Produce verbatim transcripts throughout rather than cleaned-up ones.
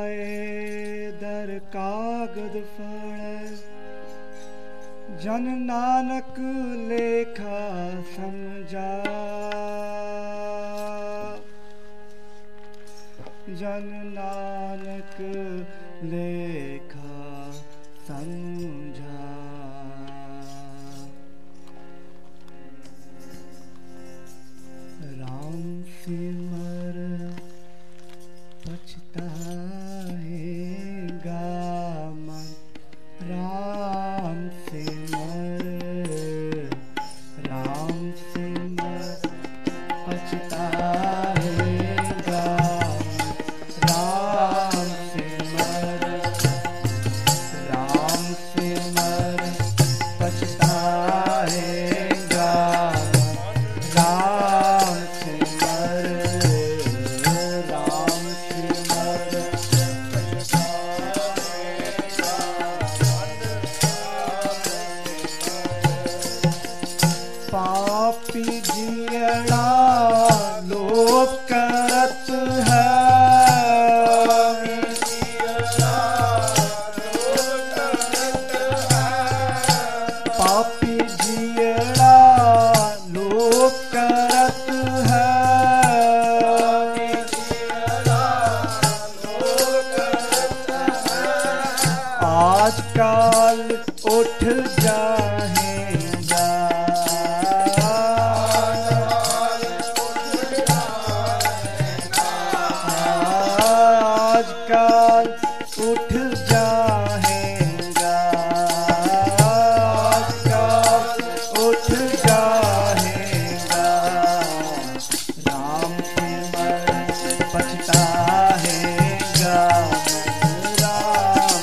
जाए दर कागद फाड़े, जन नानक लेखा समझा, जन नानक लेखा समझा। राम सिमर पछताएगा मन, राम सिमर, राम सिमर पछताएगा, राम सिमर, राम सिमर पछताएगा, राम सिमर, राम सिमर पापी जियड़ा लोभ करत है, पापी जियड़ा लोभ करत है, आजकल उठ जाएगा, आजकल उठ जाएगा, आजकल उठ जाएगा, राम सिमर पछताएगा, राम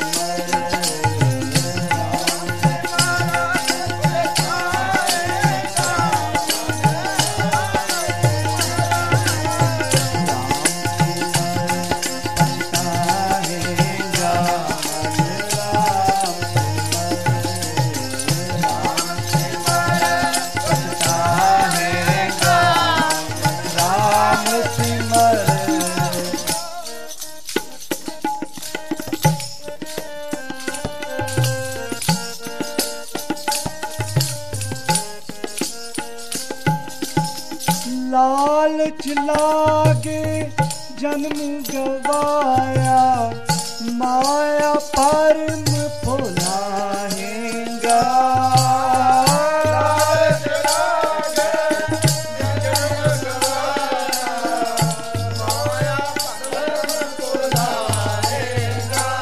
लालच लागे जन्म गवाया, माया परम फुलाएगा, लालच लागे जन्म गवाया, माया परम फुलाएगा,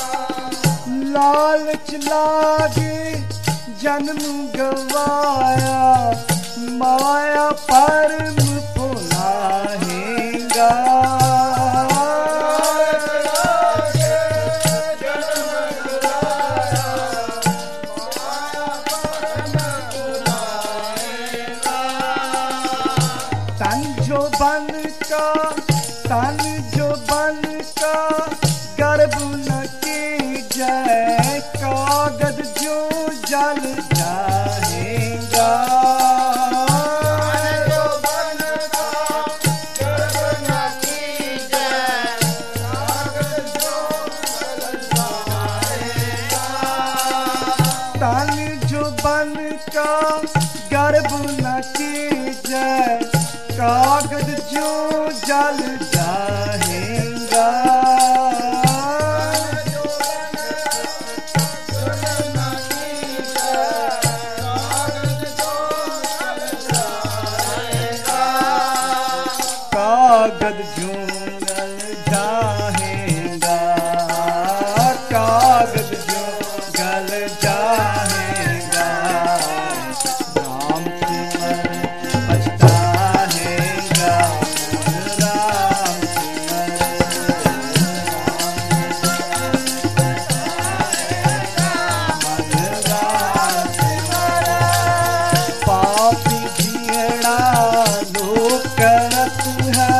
लालच लागे जन्म गवाया, माया परम फुलाएगा, तन जो बन का, तन जो बन का गर्भ न की जय, कागज जो जल जाएगा, तन जो बन का गर्भ न कीजय, कागज जो जल जाएगा, कागज जो जल जाएगा, कागज जो जल जाएगा, राम सिमर पछताएगा, राम सिमर, पापी जियड़ा लोभ करत है,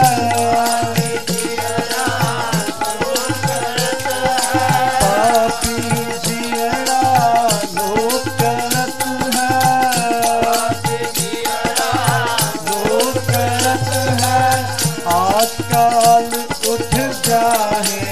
पापी जियड़ा लोभ करत है, लोभ करत है, आजकल उठ जाए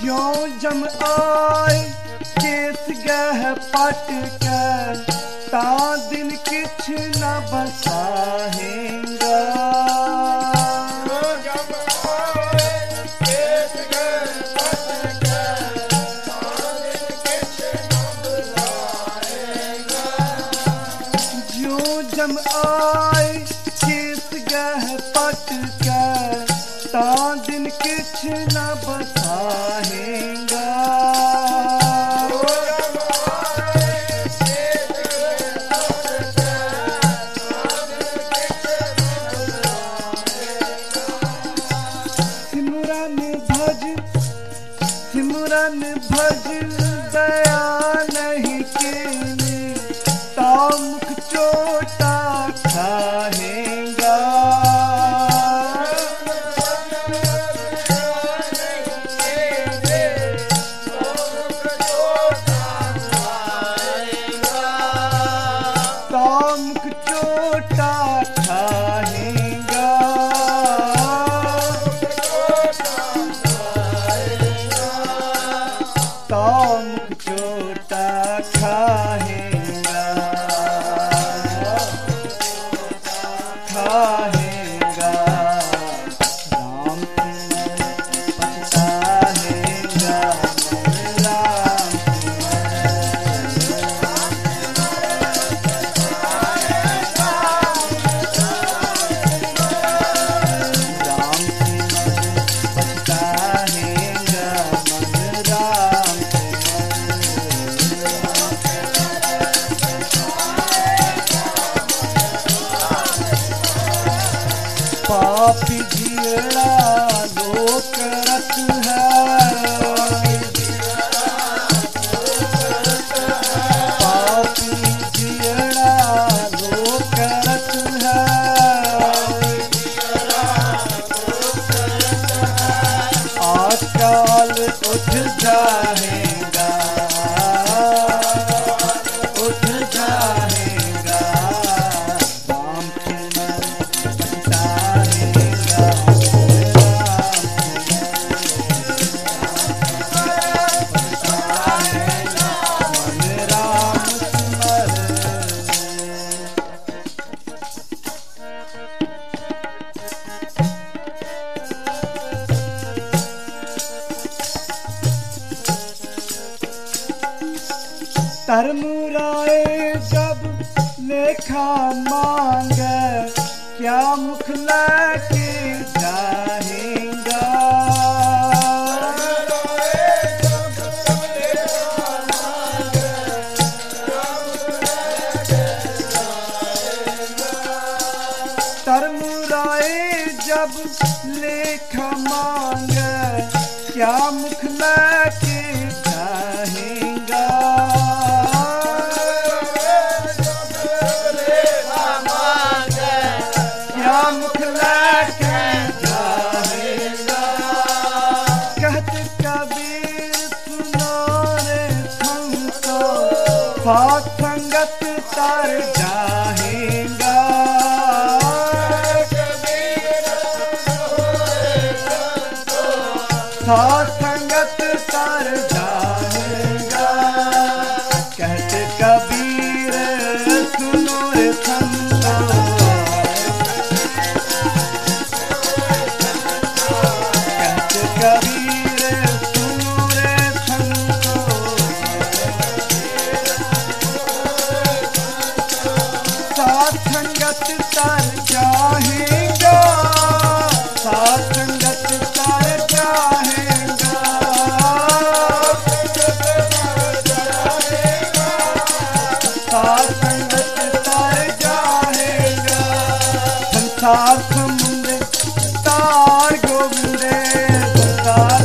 ज्यों जम आए केस गह पट के ता दिन किछ न बसाहेंगा ज्यों जम आए केस गह पट के ता दिन किछ न बसाहेंगा सिमरन भज सिमरन भज दया नहीं केने ता मुख चोटा खाहेंगा मुख चोटा खाएगा तो मुख चोटा खाएगा खाएगा राम पछताएगा राम पापी जियड़ा लोक रत है पापी जियड़ा लोक रत है आजकल उठ जाएगा उठ जाएगा राम धर्मराय जब लेखा मांगे क्या मुख लेके जाएगा धर्मराय जब लेखा मांगे क्या मुख लेके जाएगा मुख लेके जाएगा कहते कबीर सुनो रे संतो साथ संगत तर जाएगा साथ संगत तर जाएगा कहते कबीर सुनो रे संतो कबीर सुनो रे संतो साथ संगत तर जाएगा साथ संगत तर जाएगा साथ संगत तर जाएगा संसार समुद्र तार गोविंदे संसार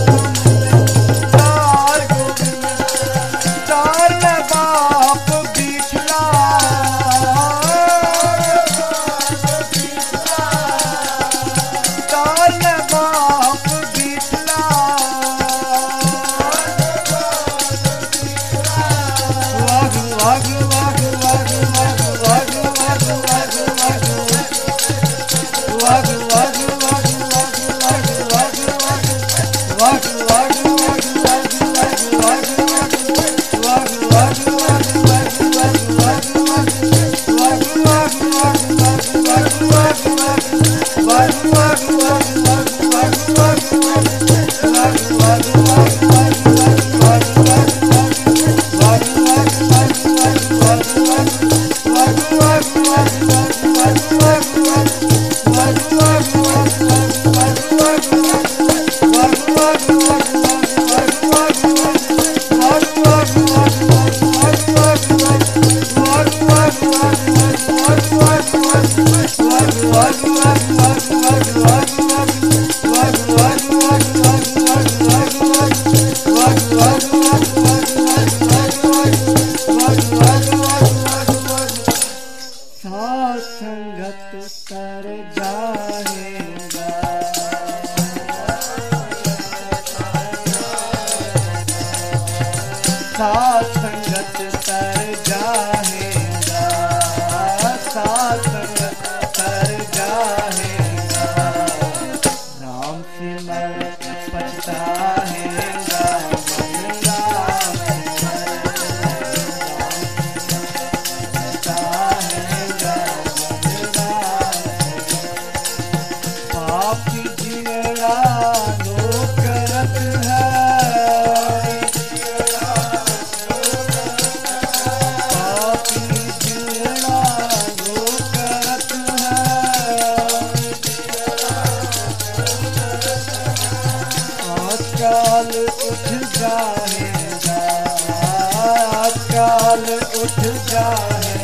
साथ संगत तर जाएगा, साथ संगत तर जाएगा। राम सिमर पछताएगा मन, राम पछताएगा मन राम। पापी जियरा लो करत है, काल उठ जाएगा, काल उठ जाएगा।